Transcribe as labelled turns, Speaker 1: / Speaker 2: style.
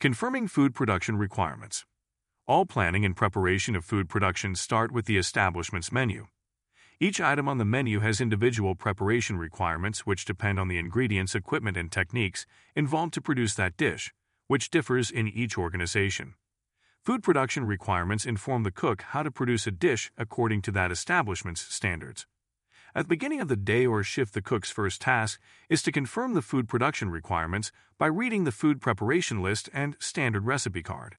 Speaker 1: Confirming food production requirements. All planning and preparation of food production start with the establishment's menu. Each item on the menu has individual preparation requirements which depend on the ingredients, equipment, and techniques involved to produce that dish, which differs in each organization. Food production requirements inform the cook how to produce a dish according to that establishment's standards. At the beginning of the day or shift, the cook's first task is to confirm the food production requirements by reading the food preparation list and standard recipe card.